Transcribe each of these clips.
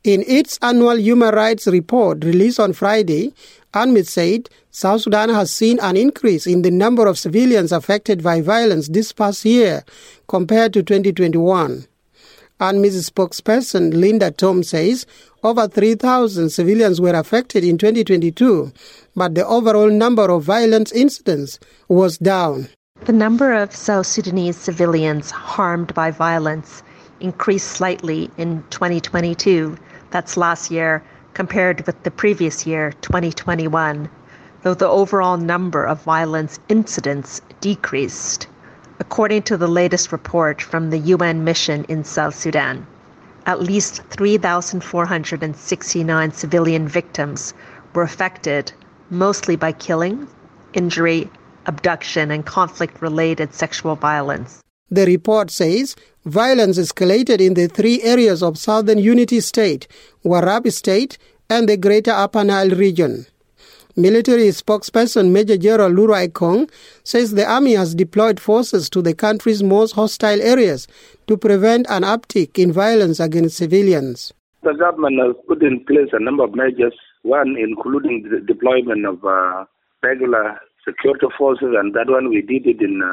In its annual human rights report released on Friday, UNMISS said South Sudan has seen an increase in the number of civilians affected by violence this past year compared to 2021. UNMISS spokesperson Linda Tom says over 3,000 civilians were affected in 2022, but the overall number of violence incidents was down. The number of South Sudanese civilians harmed by violence increased slightly in 2022, that's last year, compared with the previous year, 2021, though the overall number of violence incidents decreased, according to the latest report from the UN mission in South Sudan. At least 3,469 civilian victims were affected, mostly by killing, injury, abduction, and conflict-related sexual violence. The report says violence escalated in the three areas of Southern Unity State, Warab State, and the Greater Upper Nile region. Military spokesperson Major General Lurai Kong says the army has deployed forces to the country's most hostile areas to prevent an uptick in violence against civilians. The government has put in place a number of measures, one including the deployment of regular security forces, and that one we did it in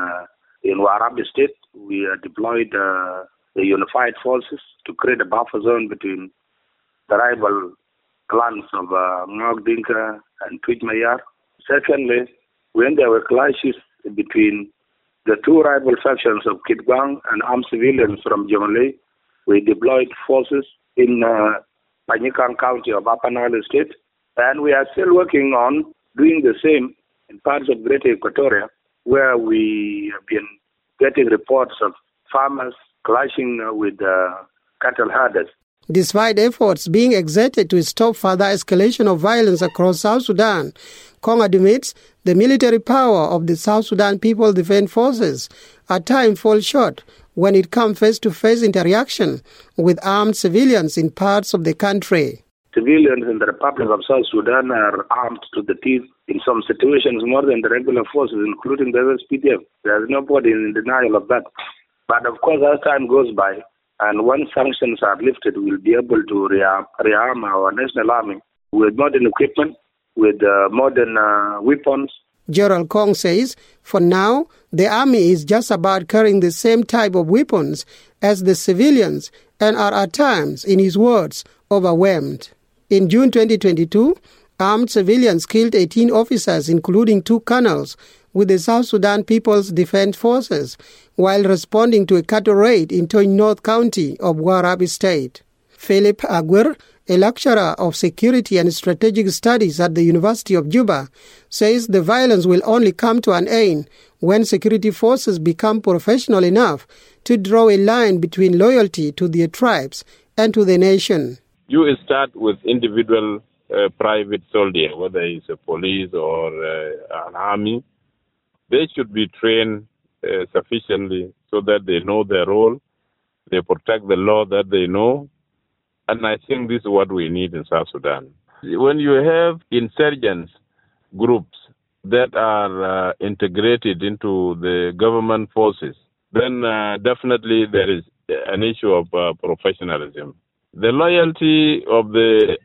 Warab State. We deployed the unified forces to create a buffer zone between the rival clans of Ngok Dinka and Twij Mayar. Secondly, when there were clashes between the two rival factions of Kitgwang and armed civilians from Jonglei, we deployed forces in Panyikang County of Upper Nile State, and we are still working on doing the same in parts of Greater Equatoria, where we have been getting reports of farmers clashing with cattle herders. Despite efforts being exerted to stop further escalation of violence across South Sudan, Kong admits the military power of the South Sudan People's Defense Forces at times falls short when it comes face-to-face interaction with armed civilians in parts of the country. Civilians in the Republic of South Sudan are armed to the teeth in some situations more than the regular forces, including the SPDF. There is nobody in denial of that. But of course, as time goes by, and once sanctions are lifted, we'll be able to rearm our national army with modern equipment, with modern weapons. General Kong says, for now, the army is just about carrying the same type of weapons as the civilians and are at times, in his words, overwhelmed. In June 2022, armed civilians killed 18 officers, including 2 colonels, with the South Sudan People's Defense Forces while responding to a cattle raid in Toy North County of Warab State. Philip Aguirre, a lecturer of security and strategic studies at the University of Juba, says the violence will only come to an end when security forces become professional enough to draw a line between loyalty to their tribes and to the nation. You start with individual private soldier, whether it's a police or an army. They should be trained sufficiently so that they know their role, they protect the law that they know, and I think this is what we need in South Sudan. When you have insurgents groups that are integrated into the government forces, then definitely there is an issue of professionalism. The loyalty of the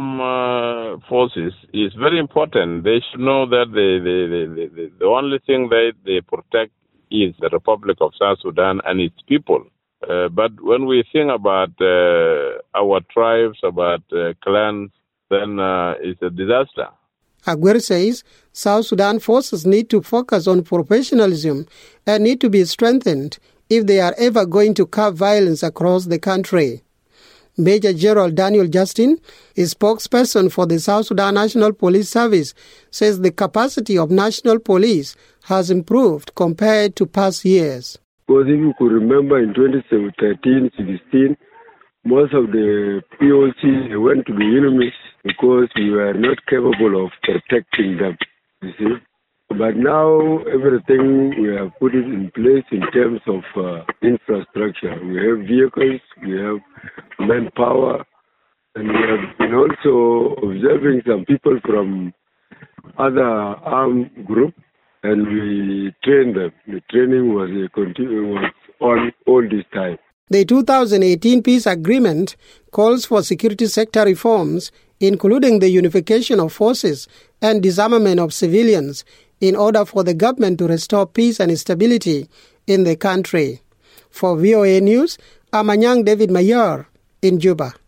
armed forces is very important. They should know that the only thing that they protect is the Republic of South Sudan and its people. But when we think about our tribes, about clans, then it's a disaster. Aguirre says South Sudan forces need to focus on professionalism and need to be strengthened if they are ever going to curb violence across the country. Major General Daniel Justin, a spokesperson for the South Sudan National Police Service, says the capacity of national police has improved compared to past years. Because if you could remember in 2013-16, most of the POC went to the enemies because we were not capable of protecting them, you see. But now everything we have put it in place in terms of infrastructure. We have vehicles, we have manpower, and we have been also observing some people from other armed groups, and we trained them. The training was on all this time. The 2018 peace agreement calls for security sector reforms, including the unification of forces and disarmament of civilians, in order for the government to restore peace and stability in the country. For VOA News, I'm Anyang David Mayer in Juba.